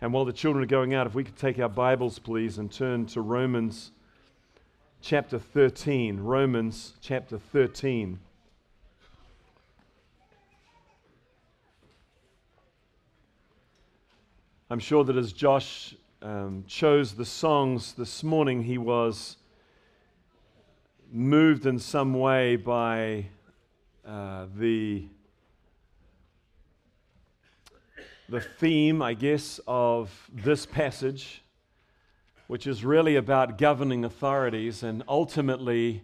And while the children are going out, if we could take our Bibles, please, and turn to Romans chapter 13. Romans chapter 13. I'm sure that as Josh chose the songs this morning, he was moved in some way by the theme, I guess, of this passage, which is really about governing authorities. And ultimately,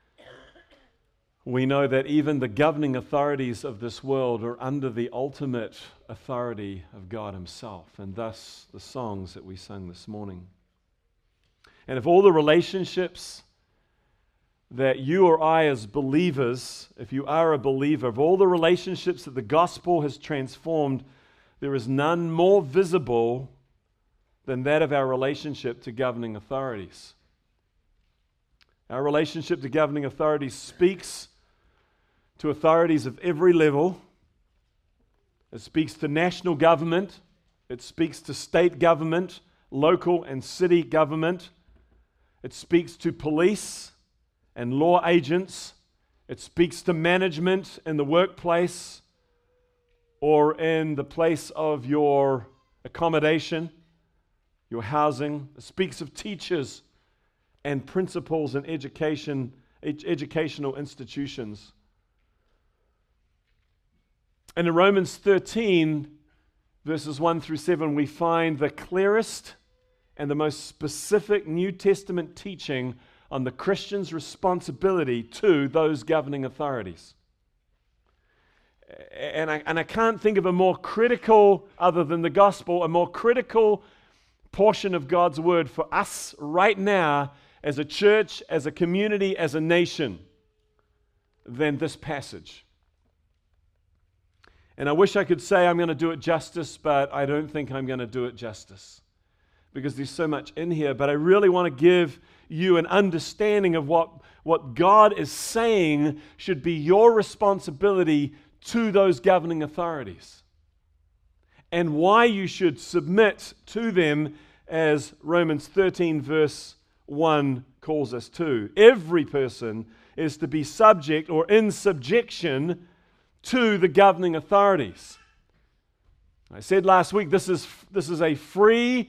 we know that even the governing authorities of this world are under the ultimate authority of God Himself, and thus the songs that we sung this morning. And if all the relationships that you or I as believers, if you are a believer, of all the relationships that the gospel has transformed, there is none more visible than that of our relationship to governing authorities. Our relationship to governing authorities speaks to authorities of every level. It speaks to national government. It speaks to state government, local and city government. It speaks to police and law agents. It speaks to management in the workplace or in the place of your accommodation, your housing. It speaks of teachers and principals in educational institutions. And in Romans 13, verses 1 through 7, we find the clearest and the most specific New Testament teaching on the Christian's responsibility to those governing authorities. And I can't think of a more critical, other than the gospel, a more critical portion of God's word for us right now as a church, as a community, as a nation than this passage. And I wish I could say I'm going to do it justice, but I don't think I'm going to do it justice because there's so much in here. But I really want to give you an understanding of what God is saying should be your responsibility to those governing authorities and why you should submit to them, as Romans 13 verse 1 calls us to. Every person is to be subject or in subjection to the governing authorities. I said last week, this is a free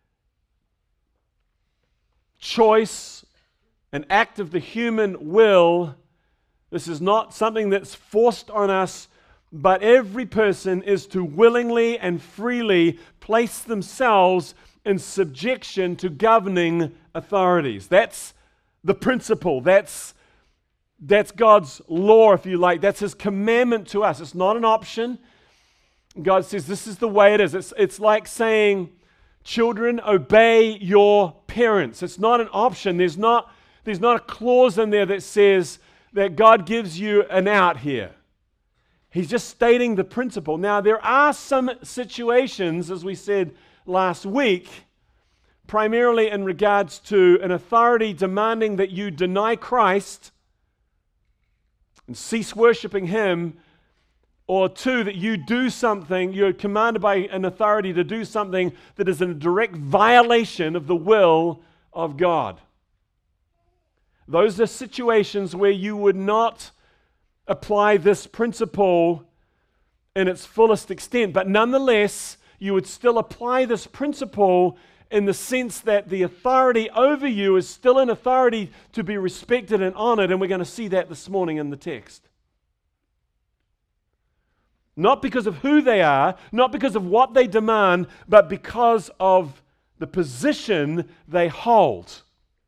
choice, an act of the human will. This is not something that's forced on us, but every person is to willingly and freely place themselves in subjection to governing authorities. That's the principle. That's God's law, if you like. That's His commandment to us. It's not an option. God says this is the way it is. It's like saying, children, obey your parents. It's not an option. There's not a clause in there that says that God gives you an out here. He's just stating the principle. Now, there are some situations, as we said last week, primarily in regards to an authority demanding that you deny Christ and cease worshiping Him, or two, that you do something, you're commanded by an authority to do something that is in a direct violation of the will of God. Those are situations where you would not apply this principle in its fullest extent, but nonetheless, you would still apply this principle in the sense that the authority over you is still an authority to be respected and honored, and we're going to see that this morning in the text. Not because of who they are, not because of what they demand, but because of the position they hold.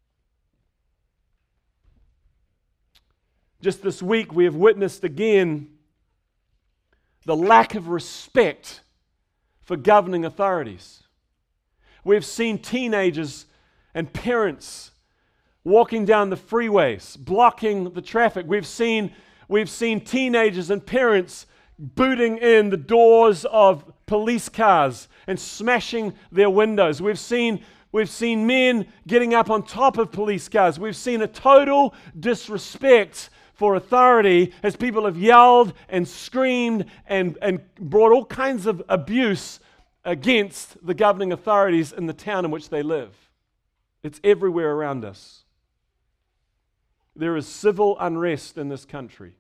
Just this week, we have witnessed again the lack of respect for governing authorities. We've seen teenagers and parents walking down the freeways, blocking the traffic. We've seen teenagers and parents booting in the doors of police cars and smashing their windows. We've seen men getting up on top of police cars. We've seen a total disrespect for authority as people have yelled and screamed and brought all kinds of abuse against the governing authorities in the town in which they live. It's everywhere around us. There is civil unrest in this country.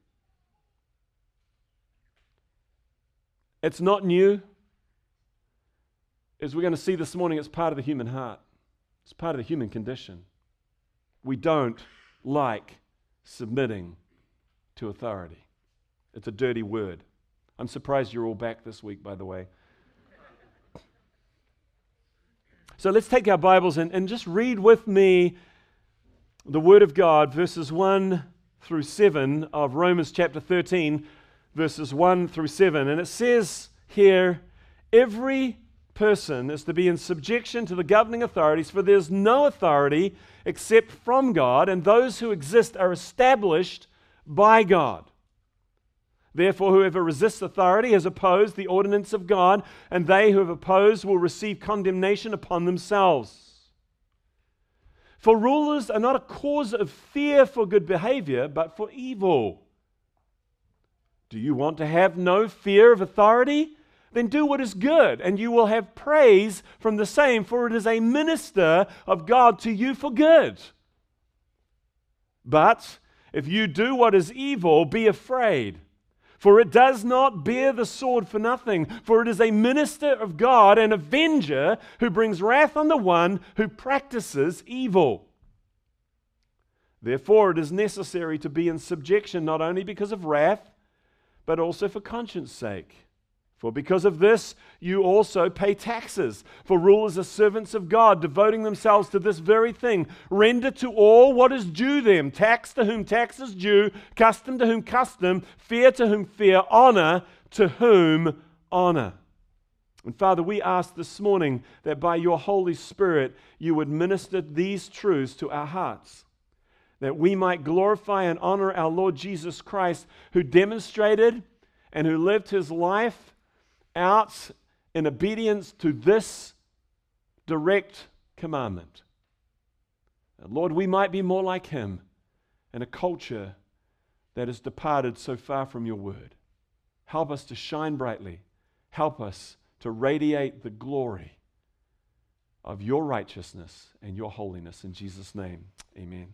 It's not new. As we're going to see this morning, it's part of the human heart. It's part of the human condition. We don't like submitting to authority. It's a dirty word. I'm surprised you're all back this week, by the way. So let's take our Bibles and just read with me the Word of God, verses 1 through 7 of Romans chapter 13, verses 1 through 7. And it says here, every person is to be in subjection to the governing authorities, for there's no authority except from God, and those who exist are established by God. Therefore, whoever resists authority has opposed the ordinance of God, and they who have opposed will receive condemnation upon themselves. For rulers are not a cause of fear for good behavior, but for evil. Do you want to have no fear of authority? Then do what is good, and you will have praise from the same, for it is a minister of God to you for good. But if you do what is evil, be afraid, for it does not bear the sword for nothing, for it is a minister of God, an avenger who brings wrath on the one who practices evil. Therefore, it is necessary to be in subjection, not only because of wrath, but also for conscience sake. For because of this, you also pay taxes. For rulers are servants of God, devoting themselves to this very thing. Render to all what is due them. Tax to whom tax is due. Custom to whom custom. Fear to whom fear. Honor to whom honor. And Father, we ask this morning that by your Holy Spirit, you would minister these truths to our hearts, that we might glorify and honor our Lord Jesus Christ, who demonstrated and who lived his life out in obedience to this direct commandment. And Lord, we might be more like him in a culture that has departed so far from your word. Help us to shine brightly. Help us to radiate the glory of your righteousness and your holiness. In Jesus' name, amen.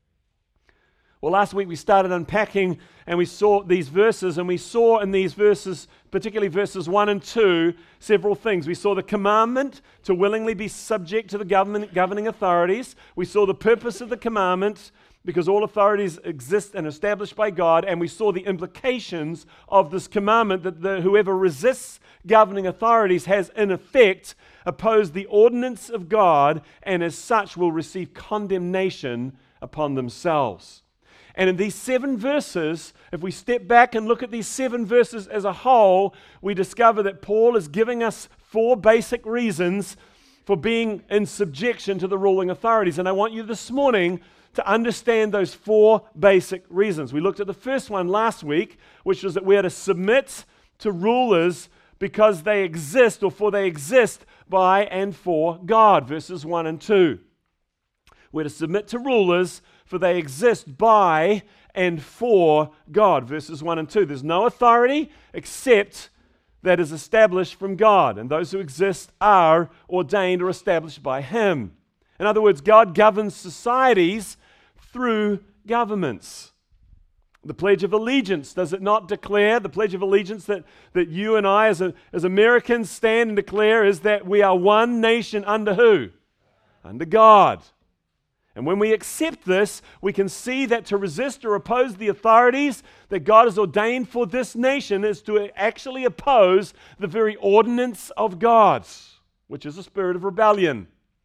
Well, last week we started unpacking and we saw these verses, and we saw in these verses, particularly verses 1 and 2, several things. We saw the commandment to willingly be subject to the governing authorities. We saw the purpose of the commandment, because all authorities exist and are established by God, and we saw the implications of this commandment, that whoever resists governing authorities has in effect opposed the ordinance of God, and as such will receive condemnation upon themselves. And in these 7 verses, if we step back and look at these 7 verses as a whole, we discover that Paul is giving us 4 basic reasons for being in subjection to the ruling authorities. And I want you this morning to understand those 4 basic reasons. We looked at the first one last week, which was that we are to submit to rulers because they exist, or for they exist by and for God, verses 1 and 2. We're to submit to rulers for they exist by and for God, verses 1 and 2. There's no authority except that is established from God, and those who exist are ordained or established by him. In other words, God governs societies through governments. The Pledge of Allegiance, does it not declare, the Pledge of Allegiance that you and I as Americans stand and declare, is that we are one nation under who? Under God. And when we accept this, we can see that to resist or oppose the authorities that God has ordained for this nation is to actually oppose the very ordinance of God, which is a spirit of rebellion.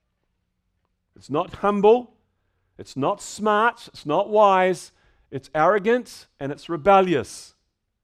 It's not humble, it's not smart, it's not wise, it's arrogant, and it's rebellious.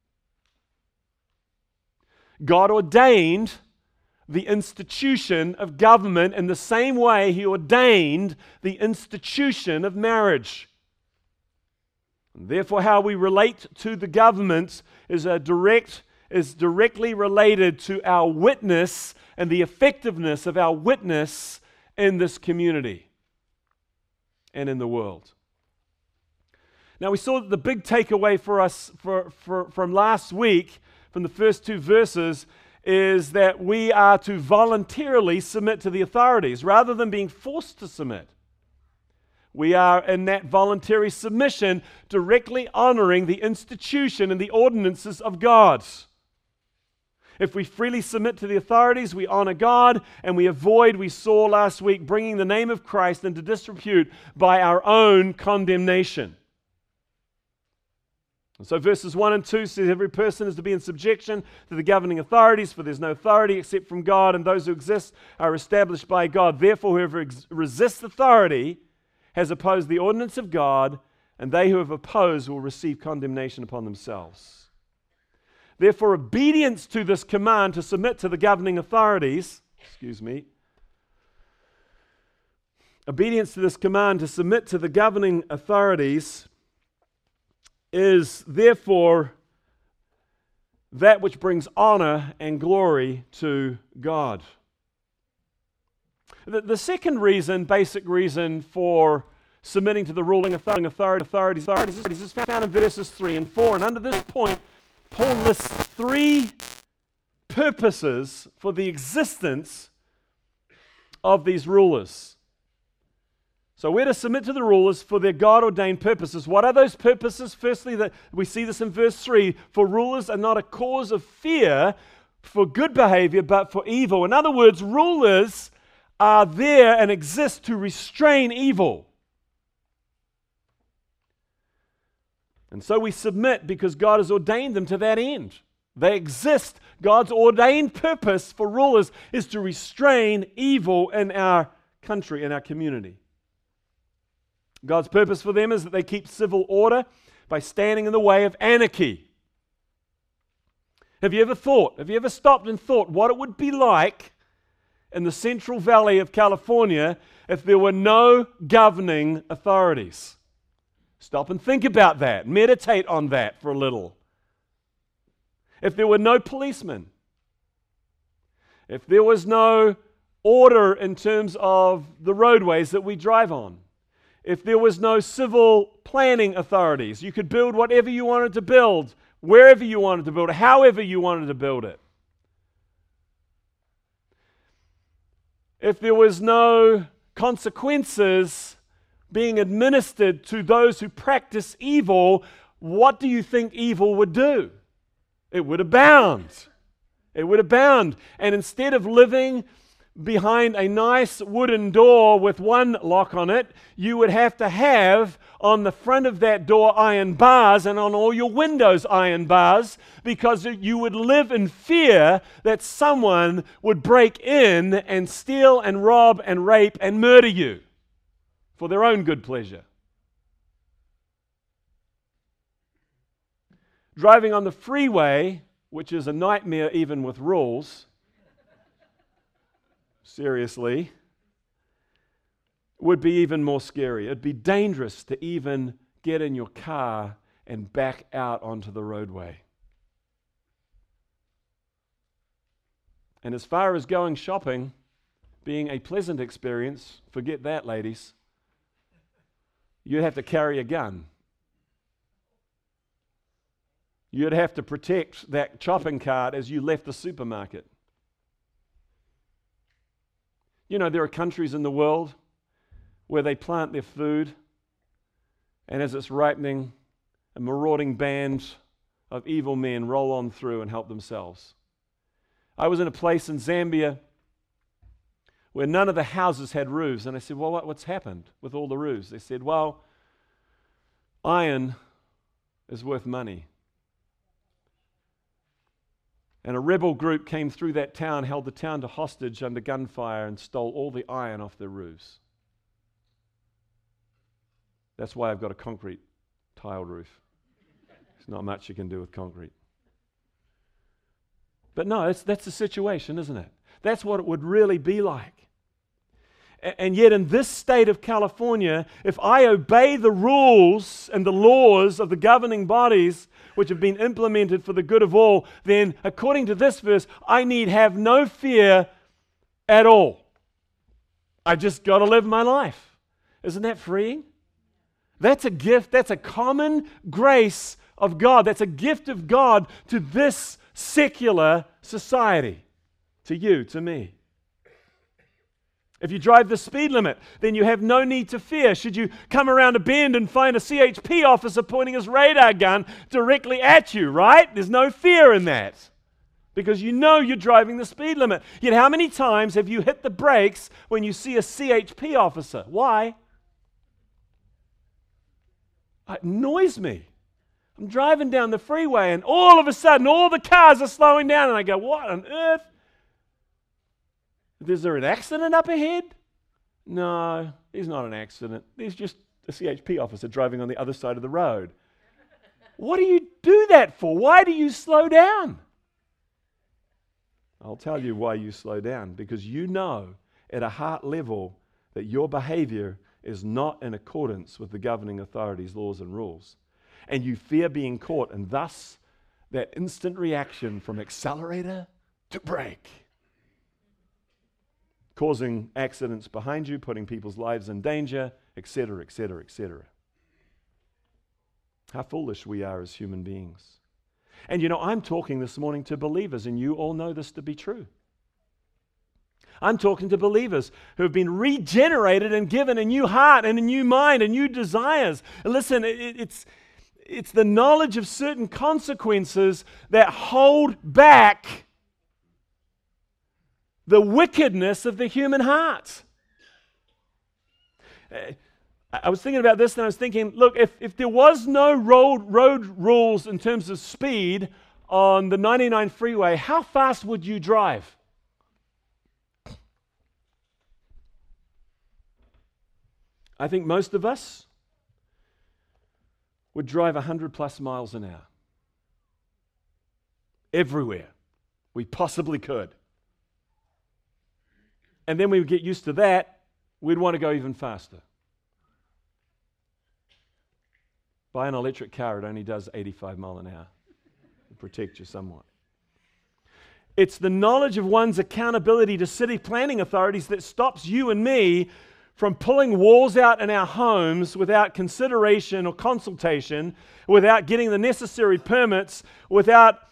God ordained the institution of government in the same way he ordained the institution of marriage. And therefore, how we relate to the government is directly related to our witness and the effectiveness of our witness in this community and in the world. Now, we saw that the big takeaway for us from last week, from the first 2 verses, is that we are to voluntarily submit to the authorities rather than being forced to submit. We are in that voluntary submission directly honoring the institution and the ordinances of God. If we freely submit to the authorities, we honor God and we avoid, we saw last week, bringing the name of Christ into disrepute by our own condemnation. And so verses 1 and 2 says every person is to be in subjection to the governing authorities, for there's no authority except from God, and those who exist are established by God. Therefore, whoever resists authority has opposed the ordinance of God, and they who have opposed will receive condemnation upon themselves. Therefore, obedience to this command to submit to the governing authorities, obedience to this command to submit to the governing authorities is therefore that which brings honor and glory to God. The second reason, basic reason for submitting to the ruling authorities is found in verses 3 and 4. And under this point, Paul lists three purposes for the existence of these rulers. So we're to submit to the rulers for their God-ordained purposes. What are those purposes? Firstly, that we see this in verse 3, for rulers are not a cause of fear for good behavior, but for evil. In other words, rulers are there and exist to restrain evil. And so we submit because God has ordained them to that end. They exist. God's ordained purpose for rulers is to restrain evil in our country, in our community. God's purpose for them is that they keep civil order by standing in the way of anarchy. Have you ever stopped and thought what it would be like in the Central Valley of California if there were no governing authorities? Stop and think about that. Meditate on that for a little. If there were no policemen, if there was no order in terms of the roadways that we drive on, if there was no civil planning authorities, you could build whatever you wanted to build, wherever you wanted to build it, however you wanted to build it. If there was no consequences being administered to those who practice evil, what do you think evil would do? It would abound. It would abound. And instead of living behind a nice wooden door with one lock on it, you would have to have on the front of that door iron bars, and on all your windows iron bars, because you would live in fear that someone would break in and steal and rob and rape and murder you for their own good pleasure. Driving on the freeway, which is a nightmare even with rules, seriously, would be even more scary. It'd be dangerous to even get in your car and back out onto the roadway. And as far as going shopping being a pleasant experience, forget that, ladies. You'd have to carry a gun. You'd have to protect that shopping cart as you left the supermarket. You know, there are countries in the world where they plant their food, and as it's ripening, a marauding band of evil men roll on through and help themselves. I was in a place in Zambia where none of the houses had roofs, and I said, well, what's happened with all the roofs? They said, well, iron is worth money. And a rebel group came through that town, held the town to hostage under gunfire, and stole all the iron off their roofs. That's why I've got a concrete tiled roof. There's not much you can do with concrete. But no, that's the situation, isn't it? That's what it would really be like. And yet in this state of California, if I obey the rules and the laws of the governing bodies which have been implemented for the good of all, then according to this verse, I need have no fear at all. I just got to live my life. Isn't that freeing? That's a gift. That's a common grace of God. That's a gift of God to this secular society. To you, to me. If you drive the speed limit, then you have no need to fear. Should you come around a bend and find a CHP officer pointing his radar gun directly at you, right? There's no fear in that. Because you know you're driving the speed limit. Yet how many times have you hit the brakes when you see a CHP officer? Why? It annoys me. I'm driving down the freeway and all of a sudden all the cars are slowing down and I go, what on earth? Is there an accident up ahead? No, there's not an accident. There's just a CHP officer driving on the other side of the road. What do you do that for? Why do you slow down? I'll tell you why you slow down. Because you know at a heart level that your behavior is not in accordance with the governing authorities' laws and rules. And you fear being caught, and thus that instant reaction from accelerator to brake, causing accidents behind you, putting people's lives in danger, etc., etc., etc. How foolish we are as human beings. And you know, I'm talking this morning to believers, and you all know this to be true. I'm talking to believers who have been regenerated and given a new heart and a new mind and new desires. Listen, it's the knowledge of certain consequences that hold back the wickedness of the human heart. I was thinking about this and I was thinking, look, if there was no road rules in terms of speed on the 99 freeway, how fast would you drive? I think most of us would drive 100 plus miles an hour. Everywhere we possibly could. And then we would get used to that, we'd want to go even faster. Buy an electric car, it only does 85 miles an hour. It'll protect you somewhat. It's the knowledge of one's accountability to city planning authorities that stops you and me from pulling walls out in our homes without consideration or consultation, without getting the necessary permits, without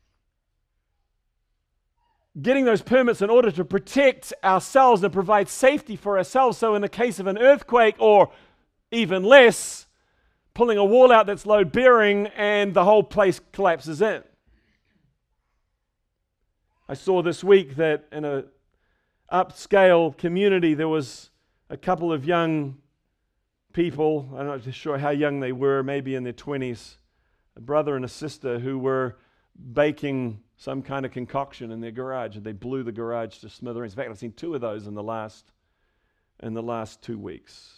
getting those permits in order to protect ourselves and provide safety for ourselves. So in the case of an earthquake, or even less, pulling a wall out that's load-bearing and the whole place collapses in. I saw this week that in an upscale community there was a couple of young people, I'm not sure how young they were, maybe in their 20s, a brother and a sister who were baking some kind of concoction in their garage, and they blew the garage to smithereens. In fact, I've seen 2 of those in the last 2 weeks.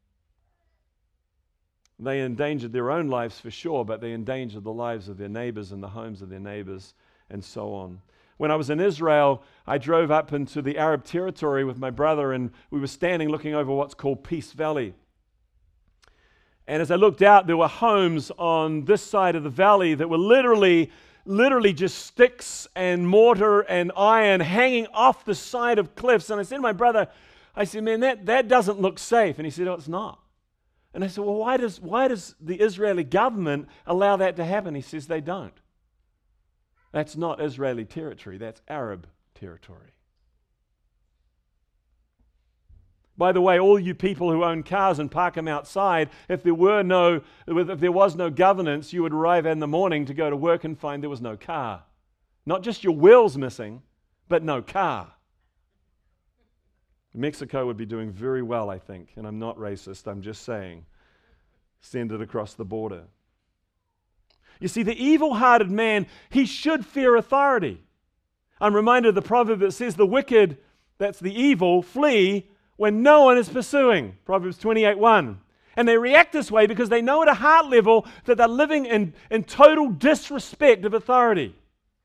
They endangered their own lives for sure, but they endangered the lives of their neighbors and the homes of their neighbors and so on. When I was in Israel, I drove up into the Arab territory with my brother, and we were standing looking over what's called Peace Valley. And as I looked out, there were homes on this side of the valley that were literally just sticks and mortar and iron hanging off the side of cliffs. And I said to my brother, I said, man, that doesn't look safe. And he said, oh, it's not. And I said, well, why does the Israeli government allow that to happen? He says, they don't. That's not Israeli territory, that's Arab territory. By the way, all you people who own cars and park them outside, if there was no governance, you would arrive in the morning to go to work and find there was no car. Not just your wheels missing, but no car. Mexico would be doing very well, I think, and I'm not racist, I'm just saying. Send it across the border. You see, the evil-hearted man, he should fear authority. I'm reminded of the proverb that says the wicked, that's the evil, flee when no one is pursuing. Proverbs 28:1. And they react this way because they know at a heart level that they're living in total disrespect of authority.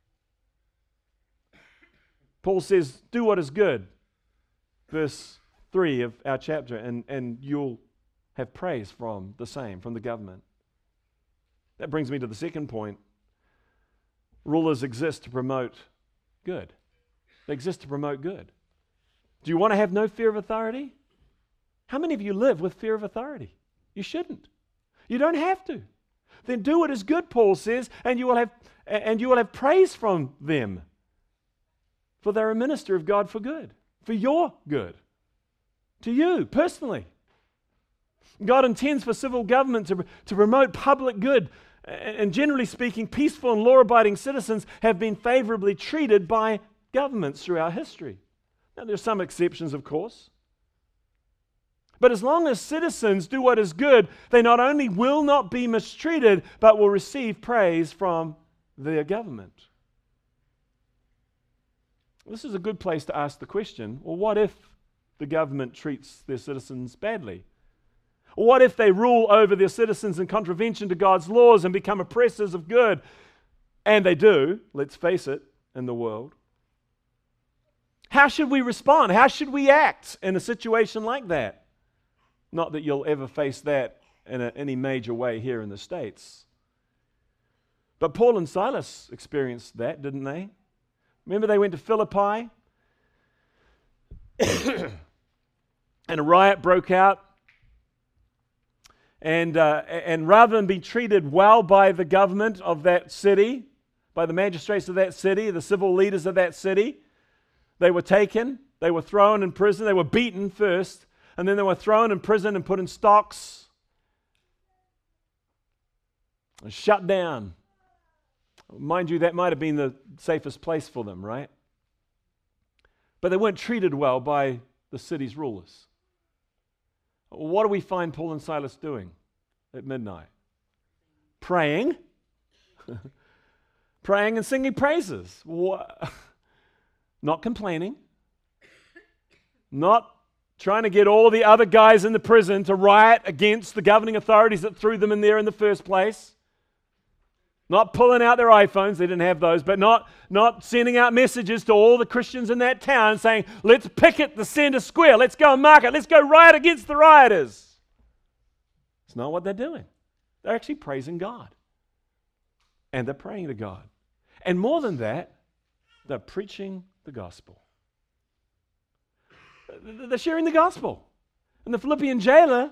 Paul says, do what is good. Verse 3 of our chapter, and you'll have praise from the same, from the government. That brings me to the second point. Rulers exist to promote good. They exist to promote good. Do you want to have no fear of authority? How many of you live with fear of authority? You shouldn't. You don't have to. then do what is good, Paul says, and you will have praise from them. For they're a minister of God for good, for your good, to you personally. God intends for civil government to promote public good, and generally speaking, peaceful and law-abiding citizens have been favorably treated by governments throughout history. Now, there are some exceptions, of course. But as long as citizens do what is good, they not only will not be mistreated, but will receive praise from their government. This is a good place to ask the question, well, what if the government treats their citizens badly? Or what if they rule over their citizens in contravention to God's laws and become oppressors of good? And they do, let's face it, in the world. How should we respond? How should we act in a situation like that? Not that you'll ever face that in any major way here in the States. But Paul and Silas experienced that, didn't they? Remember they went to Philippi and a riot broke out. And rather than be treated well by the government of that city, by the magistrates of that city, the civil leaders of that city, they were taken, they were thrown in prison, they were beaten first, and then they were thrown in prison and put in stocks and shut down. Mind you, that might have been the safest place for them, right? But they weren't treated well by the city's rulers. What do we find Paul and Silas doing at midnight? Praying. Praying and singing praises. Not complaining. Not trying to get all the other guys in the prison to riot against the governing authorities that threw them in there in the first place. Not pulling out their iPhones, they didn't have those, but not sending out messages to all the Christians in that town saying, let's picket the center square, let's go and mark it, let's go riot against the rioters. It's not what they're doing. They're actually praising God. And they're praying to God. And more than that, they're preaching the gospel. They're sharing the gospel. And the Philippian jailer,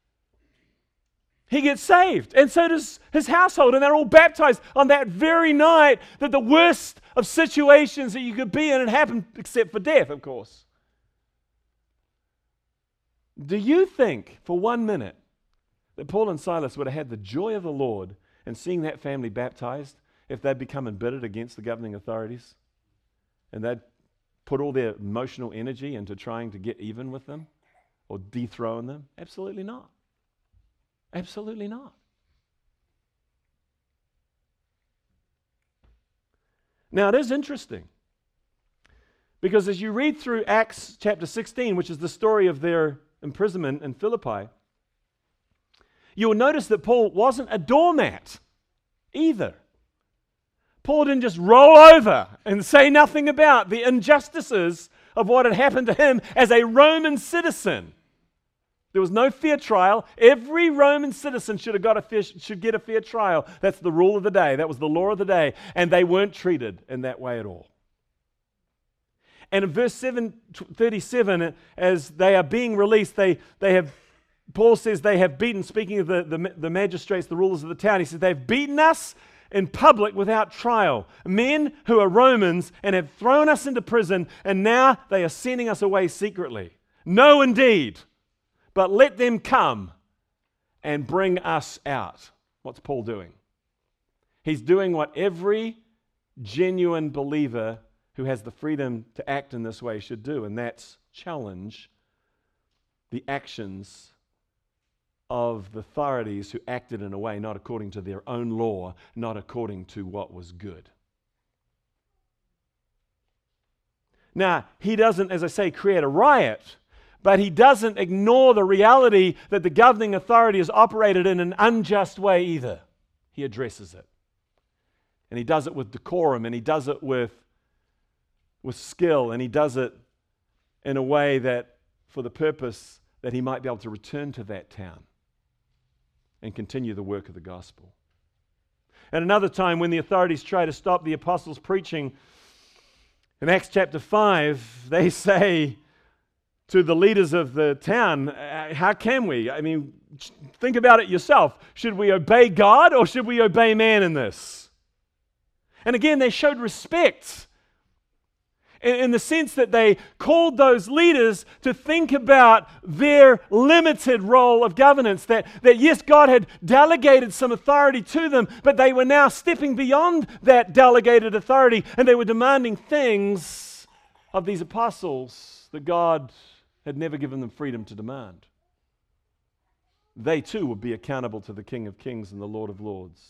he gets saved, and so does his household, and they're all baptized on that very night that the worst of situations that you could be in had happened, except for death, of course. Do you think for 1 minute that Paul and Silas would have had the joy of the Lord in seeing that family baptized if they'd become embittered against the governing authorities and they'd put all their emotional energy into trying to get even with them or dethrone them? Absolutely not. Absolutely not. Now, it is interesting because as you read through Acts chapter 16, which is the story of their imprisonment in Philippi, you will notice that Paul wasn't a doormat either. Paul didn't just roll over and say nothing about the injustices of what had happened to him as a Roman citizen. There was no fair trial. Every Roman citizen should get a fair trial. That's the rule of the day. That was the law of the day. And they weren't treated in that way at all. And in verse 37, as they are being released, Paul says they have beaten, speaking of the magistrates, the rulers of the town, he says, they've beaten us in public without trial. Men who are Romans and have thrown us into prison, and now they are sending us away secretly. No, indeed. But let them come and bring us out. What's Paul doing? He's doing what every genuine believer who has the freedom to act in this way should do, and that's challenge the actions of the authorities who acted in a way not according to their own law, not according to what was good. Now, he doesn't, as I say, create a riot, but he doesn't ignore the reality that the governing authority has operated in an unjust way either. He addresses it. And he does it with decorum, and he does it with skill, and he does it in a way that for the purpose that he might be able to return to that town and continue the work of the gospel. At another time, when the authorities try to stop the apostles preaching, in Acts chapter 5, they say to the leaders of the town, how can we? I mean, think about it yourself. Should we obey God or should we obey man in this? And again, they showed respect in the sense that they called those leaders to think about their limited role of governance. That yes, God had delegated some authority to them, but they were now stepping beyond that delegated authority, and they were demanding things of these apostles that God had never given them freedom to demand. They too would be accountable to the King of Kings and the Lord of Lords.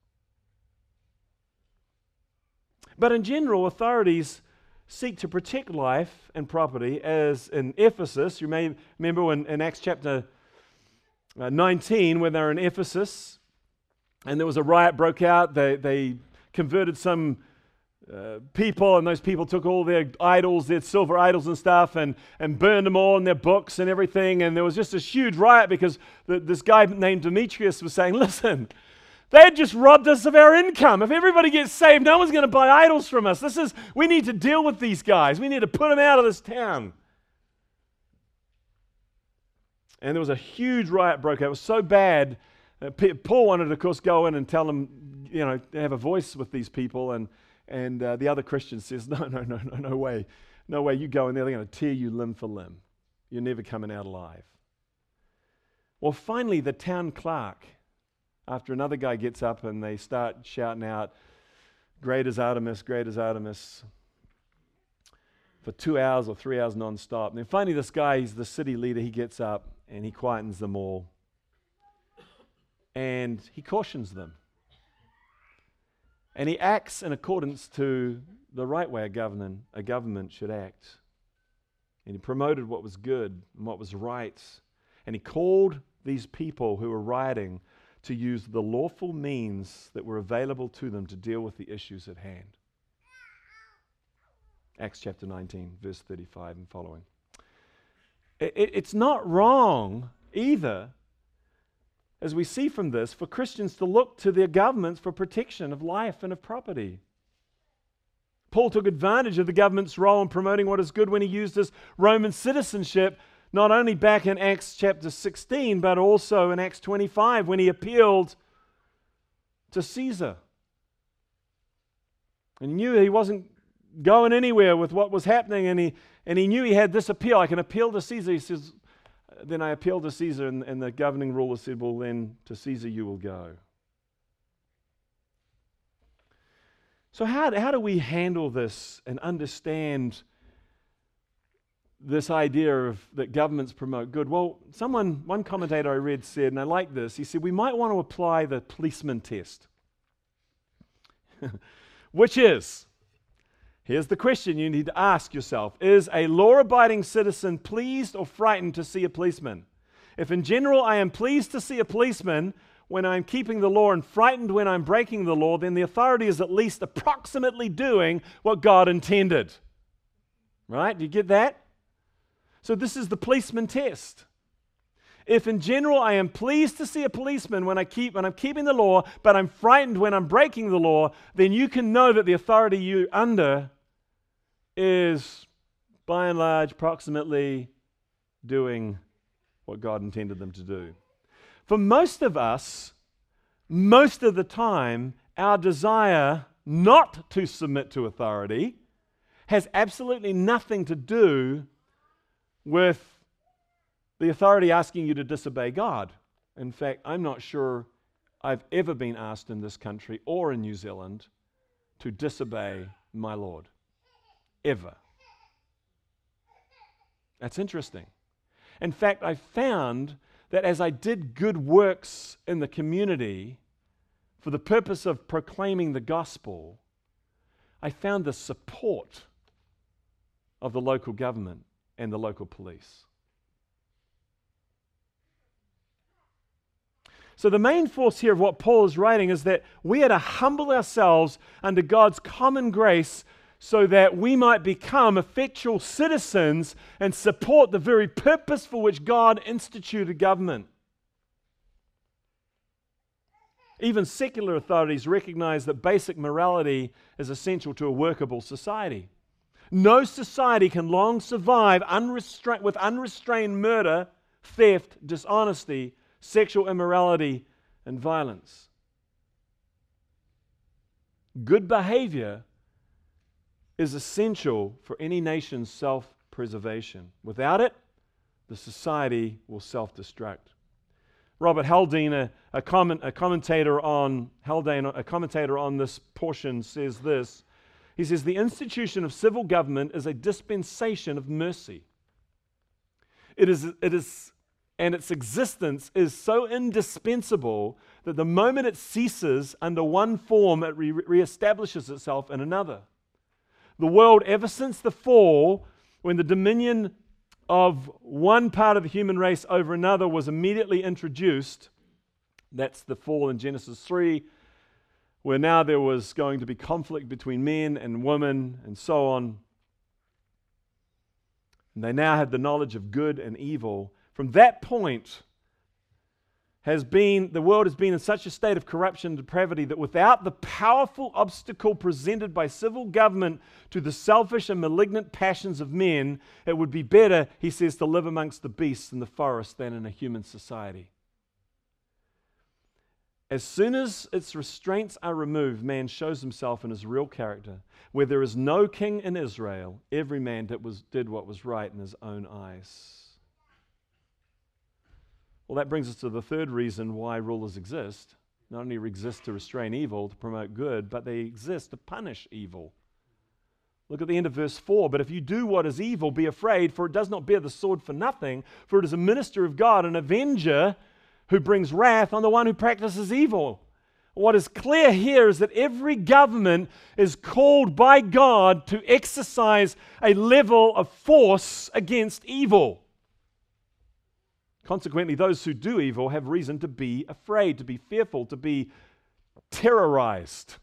But in general, authorities seek to protect life and property, as in Ephesus. You may remember in Acts chapter 19 when they were in Ephesus and there was a riot broke out. They converted some people, and those people took all their idols, their silver idols and stuff, and burned them all in their books and everything. And there was just this huge riot because this guy named Demetrius was saying, listen, they had just robbed us of our income. If everybody gets saved, no one's going to buy idols from us. We need to deal with these guys. We need to put them out of this town. And there was a huge riot broke out. It was so bad that Paul wanted to, of course, go in and tell them, have a voice with these people. And the other Christian says, no way. No way, you go in there, they're going to tear you limb for limb. You're never coming out alive. Well, finally, the town clerk, after another guy gets up and they start shouting out, great is Artemis, for 2 hours or 3 hours non-stop. And then finally this guy, he's the city leader, he gets up and he quietens them all. And he cautions them. And he acts in accordance to the right way a government should act. And he promoted what was good and what was right. And he called these people who were rioting to use the lawful means that were available to them to deal with the issues at hand. Acts chapter 19, verse 35 and following. It's not wrong either, as we see from this, for Christians to look to their governments for protection of life and of property. Paul took advantage of the government's role in promoting what is good when he used his Roman citizenship, not only back in Acts chapter 16, but also in Acts 25 when he appealed to Caesar. And he knew he wasn't going anywhere with what was happening, and he knew he had this appeal. I can appeal to Caesar. He says, then I appealed to Caesar, and the governing ruler said, well, then to Caesar you will go. So how do we handle this and understand this idea of that governments promote good? Well, one commentator I read said, and I like this, he said, we might want to apply the policeman test. Which is, here's the question you need to ask yourself. Is a law-abiding citizen pleased or frightened to see a policeman? If in general I am pleased to see a policeman when I'm keeping the law and frightened when I'm breaking the law, then the authority is at least approximately doing what God intended. Right? Do you get that? So this is the policeman test. If in general I am pleased to see a policeman when I'm keeping the law, but I'm frightened when I'm breaking the law, then you can know that the authority you're under is, by and large, approximately doing what God intended them to do. For most of us, most of the time, our desire not to submit to authority has absolutely nothing to do with the authority asking you to disobey God. In fact, I'm not sure I've ever been asked in this country or in New Zealand to disobey my Lord. Ever. That's interesting. In fact, I found that as I did good works in the community for the purpose of proclaiming the gospel, I found the support of the local government and the local police. So the main force here of what Paul is writing is that we are to humble ourselves under God's common grace so that we might become effectual citizens and support the very purpose for which God instituted government. Even secular authorities recognize that basic morality is essential to a workable society. No society can long survive with unrestrained murder, theft, dishonesty, sexual immorality, and violence. Good behavior is essential for any nation's self-preservation. Without it, the society will self-destruct. Robert Haldane, a commentator on this portion, says this. He says, the institution of civil government is a dispensation of mercy. It is, and its existence is so indispensable that the moment it ceases under one form, it reestablishes itself in another. The world, ever since the fall, when the dominion of one part of the human race over another was immediately introduced, that's the fall in Genesis 3, where now there was going to be conflict between men and women and so on. And they now had the knowledge of good and evil. From that point, the world has been in such a state of corruption and depravity that without the powerful obstacle presented by civil government to the selfish and malignant passions of men, it would be better, he says, to live amongst the beasts in the forest than in a human society. As soon as its restraints are removed, man shows himself in his real character. Where there is no king in Israel, every man did what was right in his own eyes. Well, that brings us to the third reason why rulers exist. Not only exist to restrain evil, to promote good, but they exist to punish evil. Look at the end of verse 4. But if you do what is evil, be afraid, for it does not bear the sword for nothing, for it is a minister of God, an avenger who brings wrath on the one who practices evil. What is clear here is that every government is called by God to exercise a level of force against evil. Consequently, those who do evil have reason to be afraid, to be fearful, to be terrorized.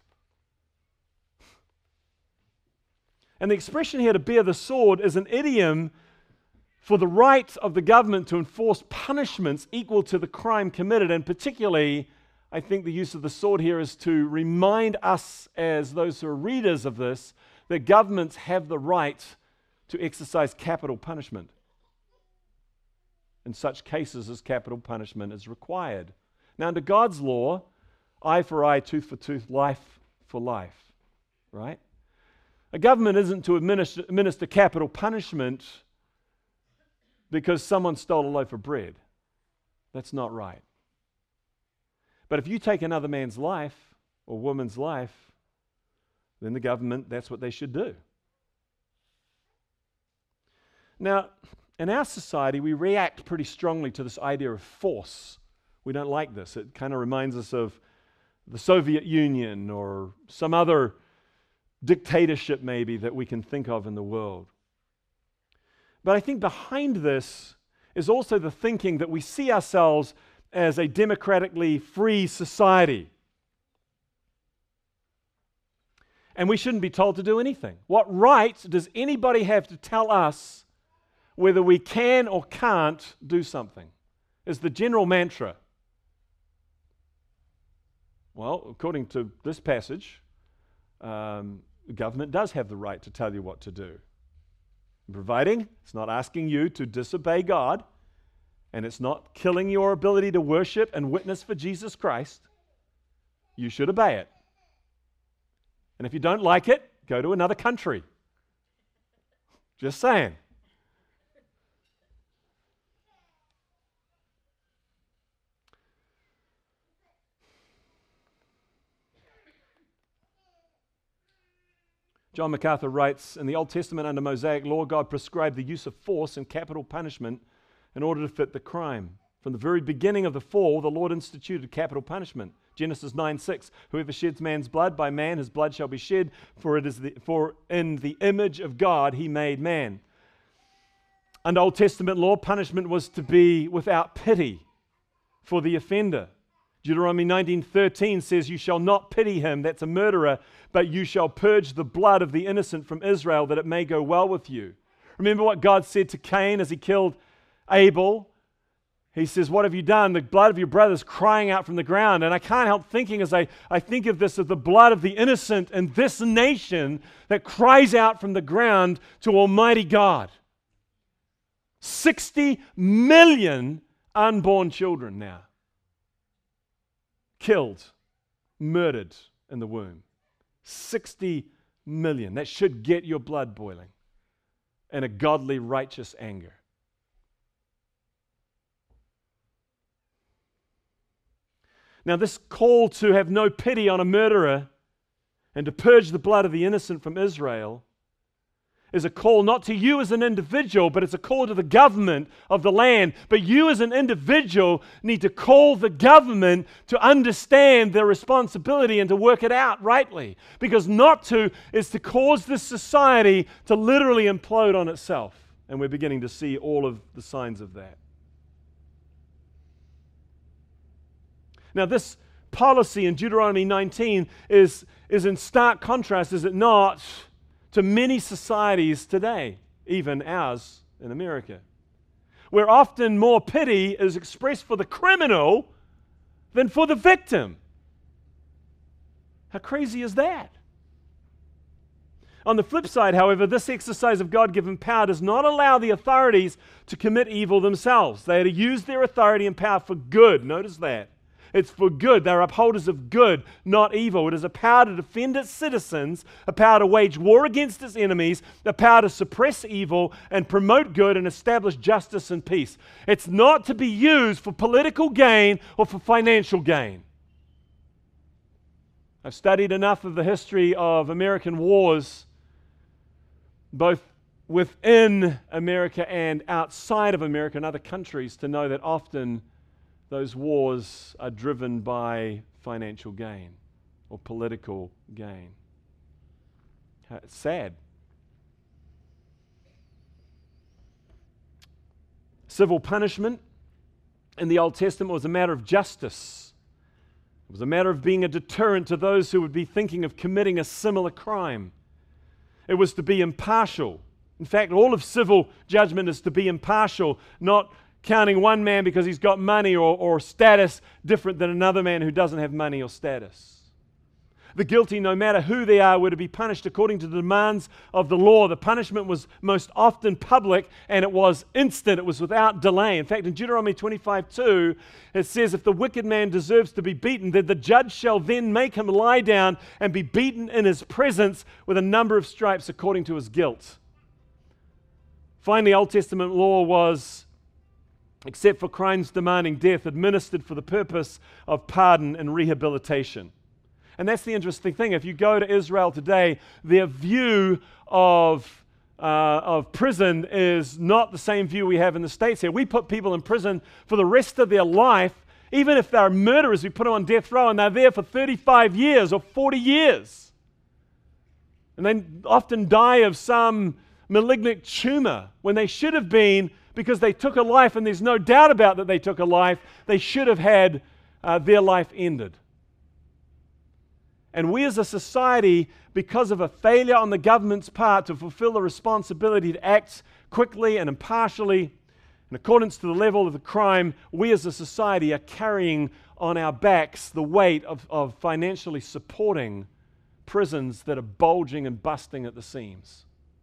And the expression here, to bear the sword, is an idiom for the right of the government to enforce punishments equal to the crime committed. And particularly, I think the use of the sword here is to remind us, as those who are readers of this, that governments have the right to exercise capital punishment in such cases as capital punishment is required. Now, under God's law, eye for eye, tooth for tooth, life for life, right? A government isn't to administer capital punishment because someone stole a loaf of bread. That's not right. But if you take another man's life or woman's life, then the government, that's what they should do. Now, in our society, we react pretty strongly to this idea of force. We don't like this. It kind of reminds us of the Soviet Union or some other dictatorship maybe that we can think of in the world. But I think behind this is also the thinking that we see ourselves as a democratically free society. And we shouldn't be told to do anything. What right does anybody have to tell us whether we can or can't do something? Is the general mantra. Well, according to this passage, the government does have the right to tell you what to do. Providing it's not asking you to disobey God, and it's not killing your ability to worship and witness for Jesus Christ, you should obey it. And if you don't like it, go to another country. Just saying. John MacArthur writes, in the Old Testament under Mosaic law, God prescribed the use of force and capital punishment in order to fit the crime. From the very beginning of the fall, the Lord instituted capital punishment. Genesis 9:6, whoever sheds man's blood, by man his blood shall be shed, for in the image of God he made man. Under Old Testament law, punishment was to be without pity for the offender. Deuteronomy 19:13 says, you shall not pity him, that's a murderer, but you shall purge the blood of the innocent from Israel, that it may go well with you. Remember what God said to Cain as he killed Abel? He says, what have you done? The blood of your brother is crying out from the ground. And I can't help thinking as I think of this, of the blood of the innocent in this nation that cries out from the ground to Almighty God. 60 million unborn children now. killed, murdered in the womb. 60 million. That should get your blood boiling in a godly, righteous anger. Now, this call to have no pity on a murderer and to purge the blood of the innocent from Israel is a call not to you as an individual, but it's a call to the government of the land. But you as an individual need to call the government to understand their responsibility and to work it out rightly. Because not to is to cause this society to literally implode on itself. And we're beginning to see all of the signs of that. Now, this policy in Deuteronomy 19 is in stark contrast, is it not, to many societies today, even ours in America, where often more pity is expressed for the criminal than for the victim. How crazy is that? On the flip side, however, this exercise of God-given power does not allow the authorities to commit evil themselves. They are to use their authority and power for good. Notice that. It's for good. They're upholders of good, not evil. It is a power to defend its citizens, a power to wage war against its enemies, a power to suppress evil and promote good and establish justice and peace. It's not to be used for political gain or for financial gain. I've studied enough of the history of American wars, both within America and outside of America and other countries, to know that often those wars are driven by financial gain or political gain. It's sad. Civil punishment in the Old Testament was a matter of justice. It was a matter of being a deterrent to those who would be thinking of committing a similar crime. It was to be impartial. In fact, all of civil judgment is to be impartial, not counting one man because he's got money or status different than another man who doesn't have money or status. The guilty, no matter who they are, were to be punished according to the demands of the law. The punishment was most often public and it was instant. It was without delay. In fact, in Deuteronomy 25:2, it says, if the wicked man deserves to be beaten, then the judge shall then make him lie down and be beaten in his presence with a number of stripes according to his guilt. Finally, Old Testament law was, except for crimes demanding death, administered for the purpose of pardon and rehabilitation. And that's the interesting thing. If you go to Israel today, their view of prison is not the same view we have in the States here. We put people in prison for the rest of their life. Even if they're murderers, we put them on death row and they're there for 35 years or 40 years. And they often die of some malignant tumor when they should have been, because they took a life, and there's no doubt about that they took a life, they should have had their life ended. And we as a society, because of a failure on the government's part to fulfill the responsibility to act quickly and impartially in accordance to the level of the crime, we as a society are carrying on our backs the weight of financially supporting prisons that are bulging and busting at the seams.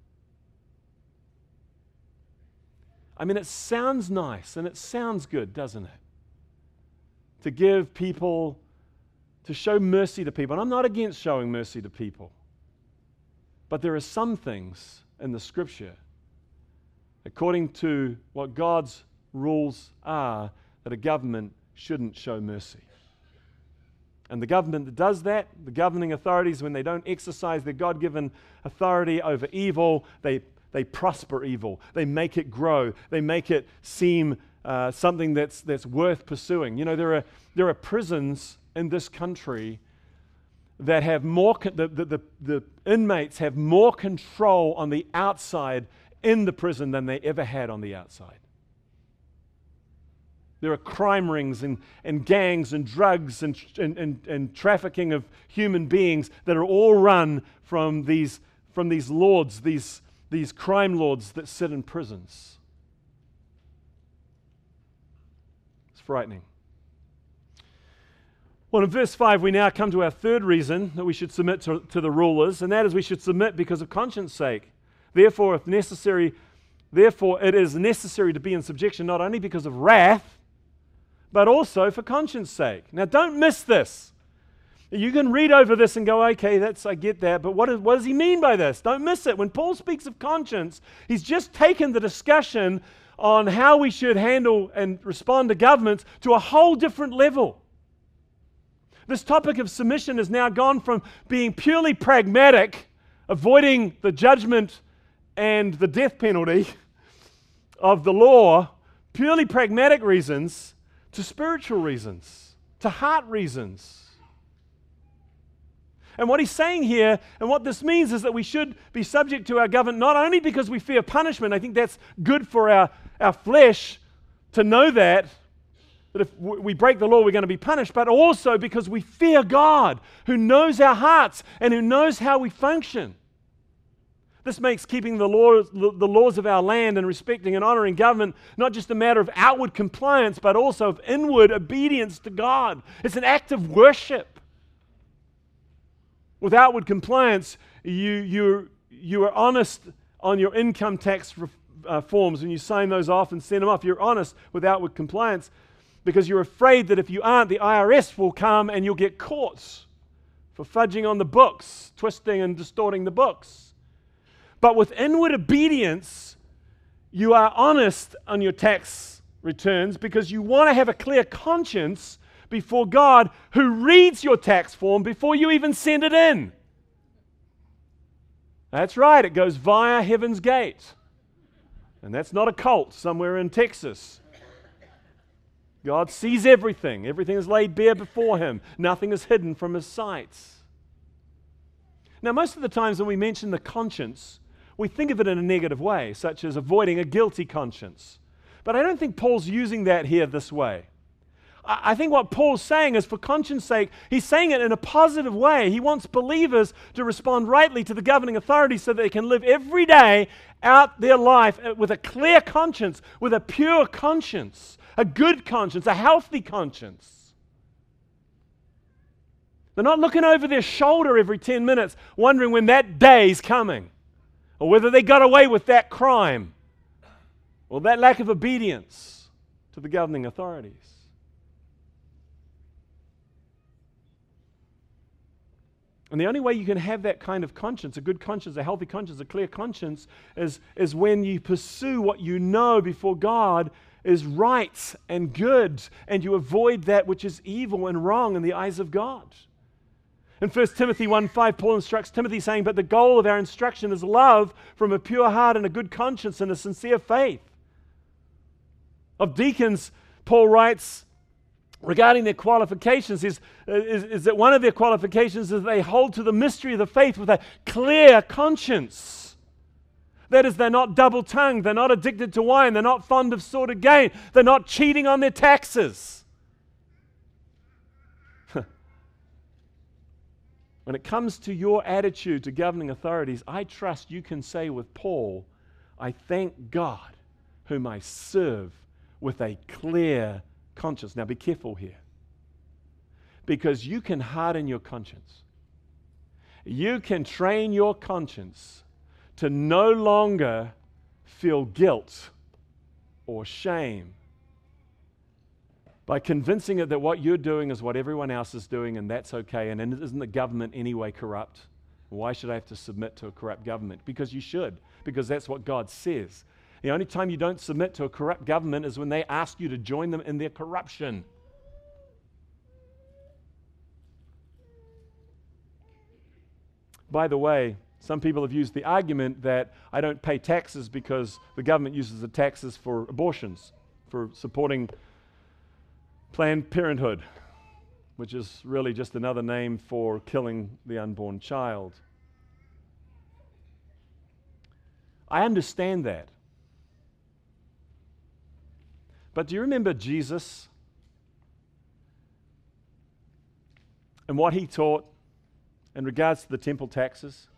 I mean, it sounds nice and it sounds good, doesn't it? To give people, to show mercy to people. And I'm not against showing mercy to people. But there are some things in the Scripture, according to what God's rules are, that a government shouldn't show mercy. And the government that does that, the governing authorities, when they don't exercise their God-given authority over evil, they prosper evil. They make it grow. They make it seem something that's worth pursuing. You know, there are prisons in this country that have more, the inmates have more control on the outside in the prison than they ever had on the outside. There are crime rings and gangs and drugs and trafficking of human beings that are all run from these lords, these crime lords that sit in prisons. It's frightening. Well, in verse 5, we now come to our third reason that we should submit to the rulers, and that is we should submit because of conscience sake. Therefore, it is necessary to be in subjection not only because of wrath, but also for conscience sake. Now, don't miss this. You can read over this and go, okay, I get that, but what does he mean by this? Don't miss it. When Paul speaks of conscience, he's just taken the discussion on how we should handle and respond to governments to a whole different level. This topic of submission has now gone from being purely pragmatic, avoiding the judgment and the death penalty of the law, purely pragmatic reasons, to spiritual reasons, to heart reasons. And what he's saying here, and what this means, is that we should be subject to our government not only because we fear punishment. I think that's good for our flesh to know that if we break the law, we're going to be punished, but also because we fear God, who knows our hearts and who knows how we function. This makes keeping the laws of our land and respecting and honoring government not just a matter of outward compliance, but also of inward obedience to God. It's an act of worship. With outward compliance, you are honest on your income tax forms, and you sign those off and send them off. You're honest with outward compliance because you're afraid that if you aren't, the IRS will come and you'll get caught for fudging on the books, twisting and distorting the books. But with inward obedience, you are honest on your tax returns because you want to have a clear conscience before God, who reads your tax form before you even send it in. That's right, it goes via Heaven's Gate. And that's not a cult somewhere in Texas. God sees everything. Everything is laid bare before Him. Nothing is hidden from His sight. Now, most of the times when we mention the conscience, we think of it in a negative way, such as avoiding a guilty conscience. But I don't think Paul's using that here this way. I think what Paul's saying is, for conscience sake, he's saying it in a positive way. He wants believers to respond rightly to the governing authorities so that they can live every day out their life with a clear conscience, with a pure conscience, a good conscience, a healthy conscience. They're not looking over their shoulder every 10 minutes wondering when that day's coming, or whether they got away with that crime or that lack of obedience to the governing authorities. And the only way you can have that kind of conscience, a good conscience, a healthy conscience, a clear conscience, is when you pursue what you know before God is right and good, and you avoid that which is evil and wrong in the eyes of God. In 1 Timothy 1:5, Paul instructs Timothy, saying, "But the goal of our instruction is love from a pure heart and a good conscience and a sincere faith." Of deacons, Paul writes, regarding their qualifications, is that one of their qualifications is they hold to the mystery of the faith with a clear conscience. That is, they're not double-tongued, they're not addicted to wine, they're not fond of sordid gain, they're not cheating on their taxes. When it comes to your attitude to governing authorities, I trust you can say with Paul, "I thank God whom I serve with a clear conscience." Now be careful here, because you can harden your conscience. You can train your conscience to no longer feel guilt or shame by convincing it that what you're doing is what everyone else is doing and that's okay, and isn't the government anyway corrupt? Why should I have to submit to a corrupt government? Because you should, because that's what God says. The only time you don't submit to a corrupt government is when they ask you to join them in their corruption. By the way, some people have used the argument that I don't pay taxes because the government uses the taxes for abortions, for supporting Planned Parenthood, which is really just another name for killing the unborn child. I understand that. But do you remember Jesus and what He taught in regards to the temple taxes?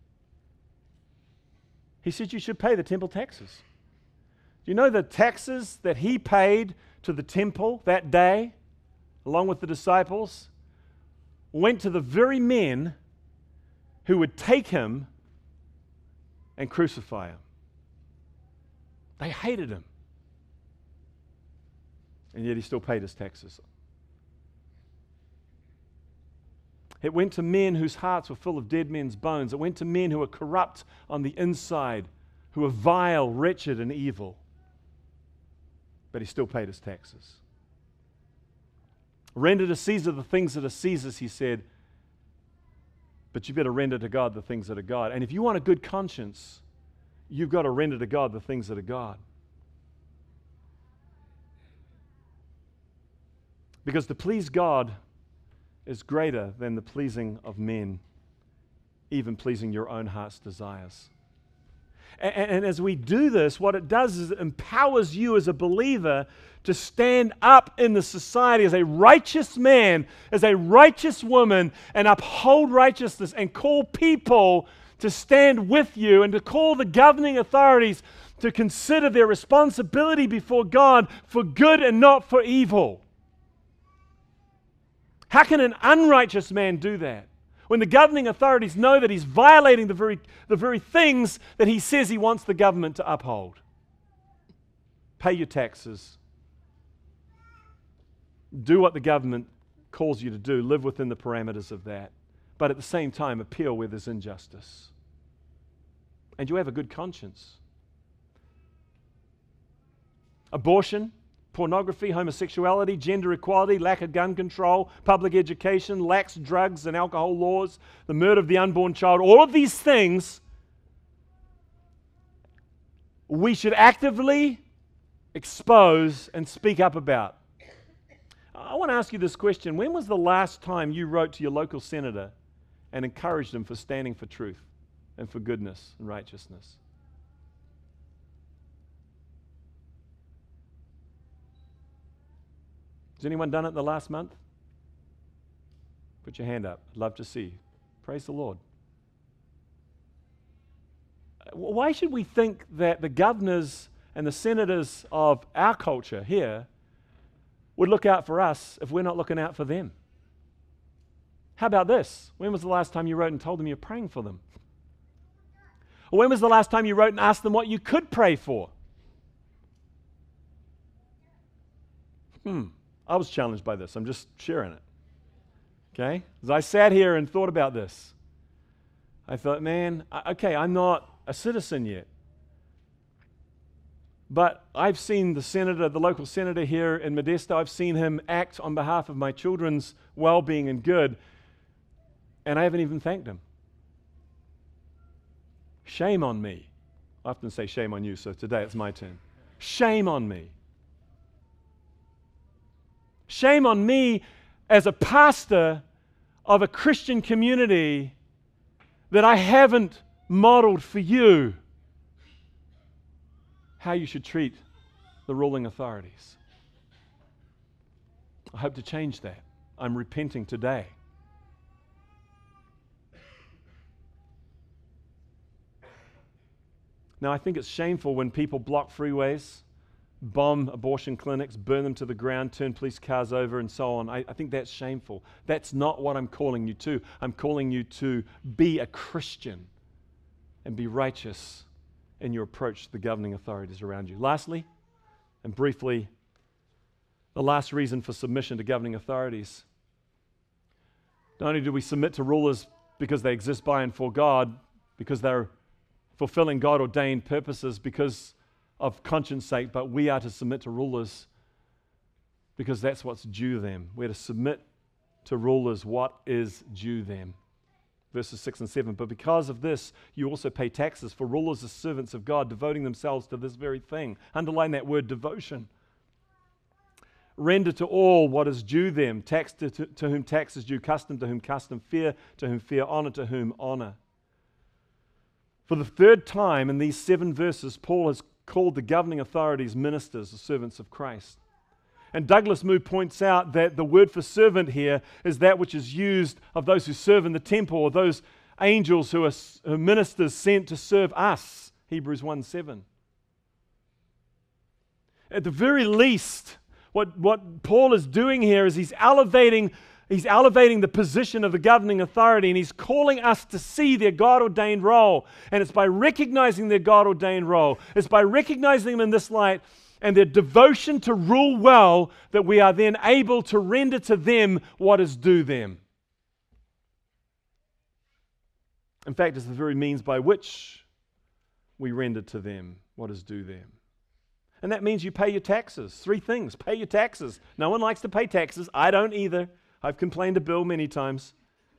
He said you should pay the temple taxes. Do you know the taxes that He paid to the temple that day, along with the disciples, went to the very men who would take Him and crucify Him? They hated Him. and yet he still paid his taxes. It went to men whose hearts were full of dead men's bones. It went to men who were corrupt on the inside, who were vile, wretched, and evil. But he still paid his taxes. Render to Caesar the things that are Caesar's, he said, but you better render to God the things that are God. And if you want a good conscience, you've got to render to God the things that are God. Because to please God is greater than the pleasing of men, even pleasing your own heart's desires. And as we do this, what it does is it empowers you as a believer to stand up in the society as a righteous man, as a righteous woman, and uphold righteousness and call people to stand with you and to call the governing authorities to consider their responsibility before God for good and not for evil. How can an unrighteous man do that when the governing authorities know that he's violating the very things that he says he wants the government to uphold? Pay your taxes. Do what the government calls you to do. Live within the parameters of that. But at the same time, appeal where there's injustice. And you have a good conscience. Abortion, pornography, homosexuality, gender equality, lack of gun control, public education, lax drugs and alcohol laws, the murder of the unborn child, all of these things we should actively expose and speak up about. I want to ask you this question. When was the last time you wrote to your local senator and encouraged him for standing for truth and for goodness and righteousness? Has anyone done it in the last month? Put your hand up. I'd love to see. Praise the Lord. Why should we think that the governors and the senators of our culture here would look out for us if we're not looking out for them? How about this? When was the last time you wrote and told them you're praying for them? Or when was the last time you wrote and asked them what you could pray for? I was challenged by this. I'm just sharing it. Okay? As I sat here and thought about this, I thought, man, okay, I'm not a citizen yet. But I've seen the senator, the local senator here in Modesto, I've seen him act on behalf of my children's well-being and good, and I haven't even thanked him. Shame on me. I often say shame on you, so today it's my turn. Shame on me. Shame on me as a pastor of a Christian community that I haven't modeled for you how you should treat the ruling authorities. I hope to change that. I'm repenting today. Now, I think it's shameful when people block freeways, bomb abortion clinics, burn them to the ground, turn police cars over, and so on. I think that's shameful. That's not what I'm calling you to. I'm calling you to be a Christian and be righteous in your approach to the governing authorities around you. Lastly, and briefly, the last reason for submission to governing authorities. Not only do we submit to rulers because they exist by and for God, because they're fulfilling God-ordained purposes, because of conscience sake, but we are to submit to rulers because that's what's due them. We're to submit to rulers what is due them. Verses 6 and 7. But because of this, you also pay taxes, for rulers are servants of God, devoting themselves to this very thing. Underline that word, devotion. Render to all what is due them, tax to whom tax is due, custom to whom custom, fear to whom fear, honor to whom honor. For the third time in these 7 verses, Paul has called the governing authorities ministers, the servants of Christ. And Douglas Moo points out that the word for servant here is that which is used of those who serve in the temple, or those angels who are ministers sent to serve us, Hebrews 1:7. At the very least, what Paul is doing here is he's elevating the position of the governing authority, and he's calling us to see their God-ordained role. And it's by recognizing their God-ordained role, it's by recognizing them in this light, and their devotion to rule well, that we are then able to render to them what is due them. In fact, it's the very means by which we render to them what is due them. And that means you pay your taxes. 3 things. Pay your taxes. No one likes to pay taxes. I don't either. I've complained to Bill many times.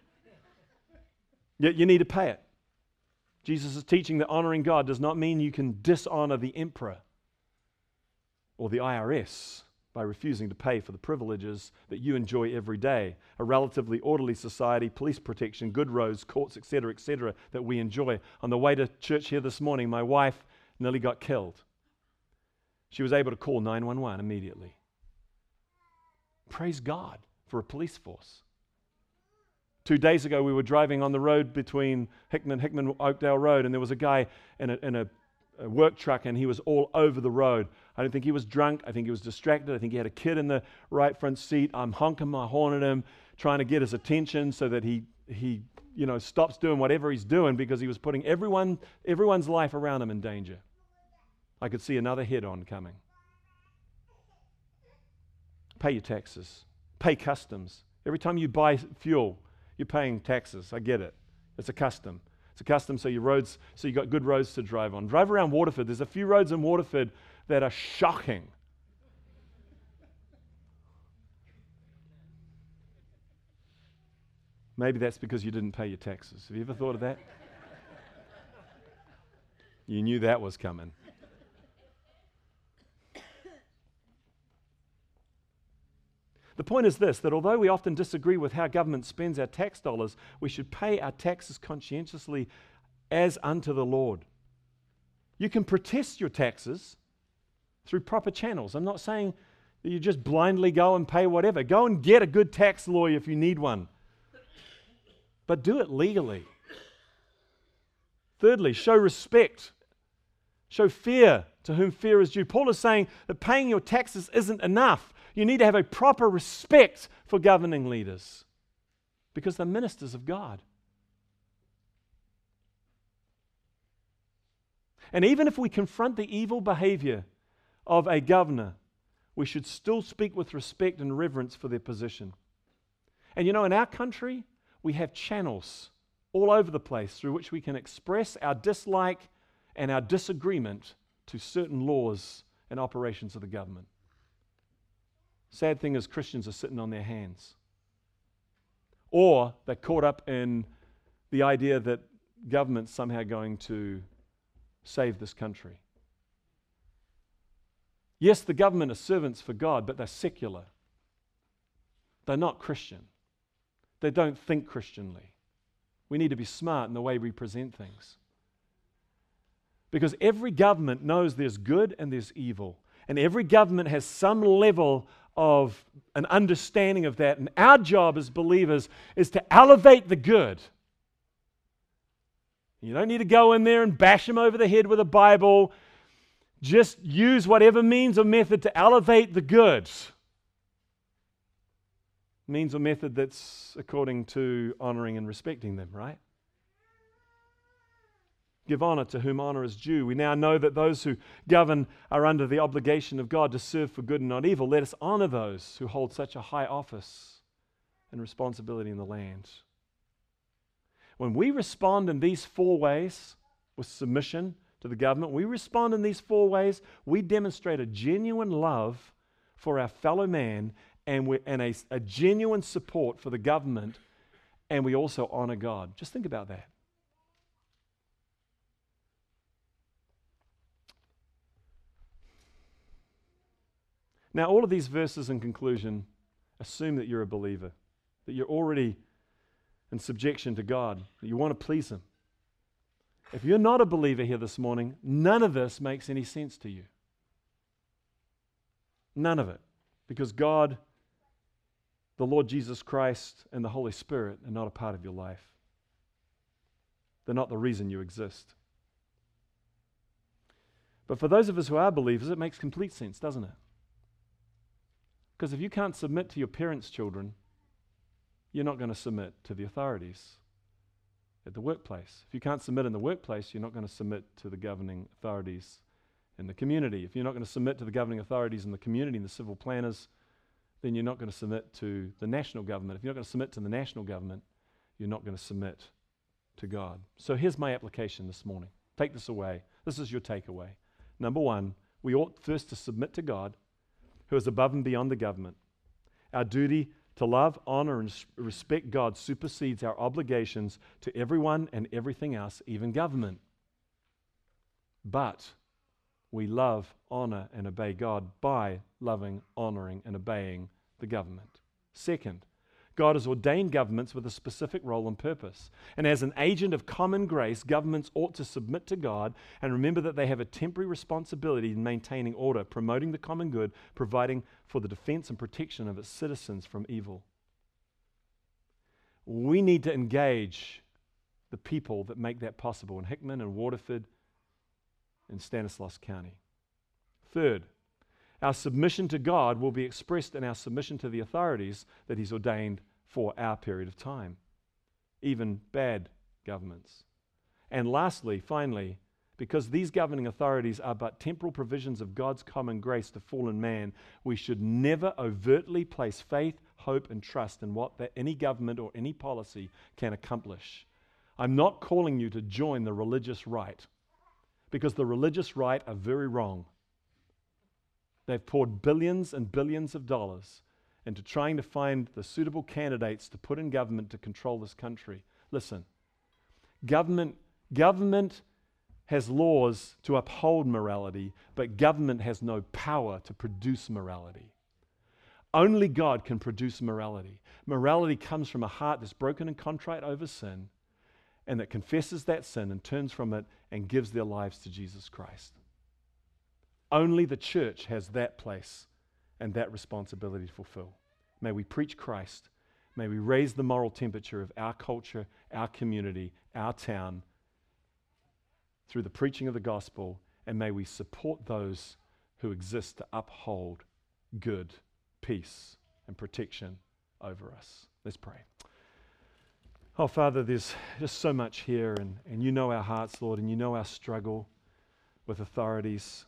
Yet you need to pay it. Jesus is teaching that honoring God does not mean you can dishonor the emperor or the IRS by refusing to pay for the privileges that you enjoy every day. A relatively orderly society, police protection, good roads, courts, etc., that we enjoy. On the way to church here this morning, my wife nearly got killed. She was able to call 911 immediately. Praise God for a police force. 2 days ago, we were driving on the road between Hickman, Oakdale Road, and there was a guy in a work truck, and he was all over the road. I don't think he was drunk. I think he was distracted. I think he had a kid in the right front seat. I'm honking my horn at him, trying to get his attention so that he stops doing whatever he's doing, because he was putting everyone's life around him in danger. I could see another head-on coming. Pay your taxes. Pay customs. Every time you buy fuel, you're paying taxes. I get it. It's a custom. It's a custom so you got good roads to drive on. Drive around Waterford. There's a few roads in Waterford that are shocking. Maybe that's because you didn't pay your taxes. Have you ever thought of that? You knew that was coming. The point is this, that although we often disagree with how government spends our tax dollars, we should pay our taxes conscientiously as unto the Lord. You can protest your taxes through proper channels. I'm not saying that you just blindly go and pay whatever. Go and get a good tax lawyer if you need one. But do it legally. Thirdly, show respect. Show fear to whom fear is due. Paul is saying that paying your taxes isn't enough. You need to have a proper respect for governing leaders because they're ministers of God. And even if we confront the evil behavior of a governor, we should still speak with respect and reverence for their position. And in our country, we have channels all over the place through which we can express our dislike and our disagreement to certain laws and operations of the government. Sad thing is, Christians are sitting on their hands. Or they're caught up in the idea that government's somehow going to save this country. Yes, the government are servants for God, but they're secular. They're not Christian. They don't think Christianly. We need to be smart in the way we present things. Because every government knows there's good and there's evil. And every government has some level of an understanding of that. And our job as believers is to elevate the good. You don't need to go in there and bash them over the head with a Bible. Just use whatever means or method to elevate the good. Means or method that's according to honoring and respecting them, right? Give honor to whom honor is due. We now know that those who govern are under the obligation of God to serve for good and not evil. Let us honor those who hold such a high office and responsibility in the land. When we respond in these 4 ways with submission to the government, we respond in these 4 ways, we demonstrate a genuine love for our fellow man and a genuine support for the government, and we also honor God. Just think about that. Now, all of these verses in conclusion assume that you're a believer, that you're already in subjection to God, that you want to please Him. If you're not a believer here this morning, none of this makes any sense to you. None of it. Because God, the Lord Jesus Christ, and the Holy Spirit are not a part of your life. They're not the reason you exist. But for those of us who are believers, it makes complete sense, doesn't it? Because if you can't submit to your parents' children, you're not going to submit to the authorities at the workplace. If you can't submit in the workplace, you're not going to submit to the governing authorities in the community. If you're not going to submit to the governing authorities in the community and the civil planners, then you're not going to submit to the national government. If you're not going to submit to the national government, you're not going to submit to God. So here's my application this morning. Take this away. This is your takeaway. Number one, we ought first to submit to God, who is above and beyond the government. Our duty to love, honor, and respect God supersedes our obligations to everyone and everything else, even government. But we love, honor, and obey God by loving, honoring, and obeying the government. Second, God has ordained governments with a specific role and purpose. And as an agent of common grace, governments ought to submit to God and remember that they have a temporary responsibility in maintaining order, promoting the common good, providing for the defense and protection of its citizens from evil. We need to engage the people that make that possible in Hickman and Waterford and Stanislaus County. Third, our submission to God will be expressed in our submission to the authorities that He's ordained for our period of time, even bad governments. And lastly, finally, because these governing authorities are but temporal provisions of God's common grace to fallen man, we should never overtly place faith, hope, and trust in what any government or any policy can accomplish. I'm not calling you to join the religious right, because the religious right are very wrong. They've poured billions and billions of dollars into trying to find the suitable candidates to put in government to control this country. Listen, government has laws to uphold morality, but government has no power to produce morality. Only God can produce morality. Morality comes from a heart that's broken and contrite over sin, and that confesses that sin and turns from it and gives their lives to Jesus Christ. Only the church has that place and that responsibility to fulfill. May we preach Christ. May we raise the moral temperature of our culture, our community, our town through the preaching of the gospel, and may we support those who exist to uphold good, peace, and protection over us. Let's pray. Oh, Father, there's just so much here, and you know our hearts, Lord, and you know our struggle with authorities.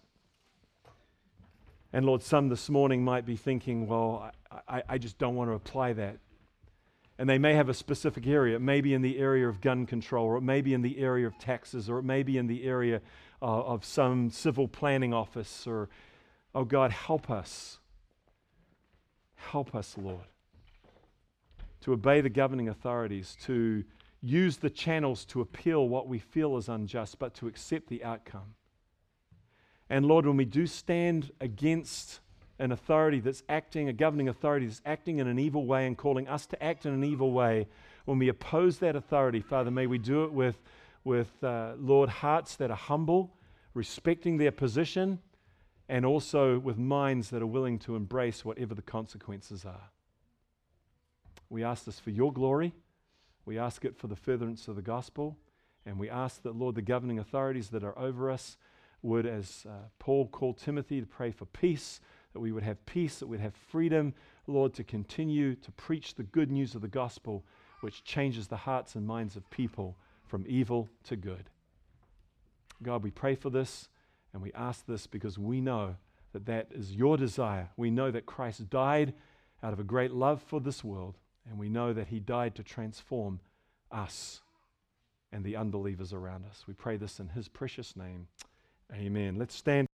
And Lord, some this morning might be thinking, well, I just don't want to apply that. And they may have a specific area. It may be in the area of gun control, or it may be in the area of taxes, or it may be in the area of some civil planning office, or, oh God, help us. Help us, Lord, to obey the governing authorities, to use the channels to appeal what we feel is unjust, but to accept the outcome. And Lord, when we do stand against an authority that's acting, a governing authority that's acting in an evil way and calling us to act in an evil way, when we oppose that authority, Father, may we do it with Lord, hearts that are humble, respecting their position, and also with minds that are willing to embrace whatever the consequences are. We ask this for your glory. We ask it for the furtherance of the gospel. And we ask that, Lord, the governing authorities that are over us would, as Paul called Timothy, to pray for peace, that we would have peace, that we'd have freedom, Lord, to continue to preach the good news of the gospel, which changes the hearts and minds of people from evil to good. God, we pray for this, and we ask this because we know that that is your desire. We know that Christ died out of a great love for this world, and we know that He died to transform us and the unbelievers around us. We pray this in His precious name. Amen. Let's stand.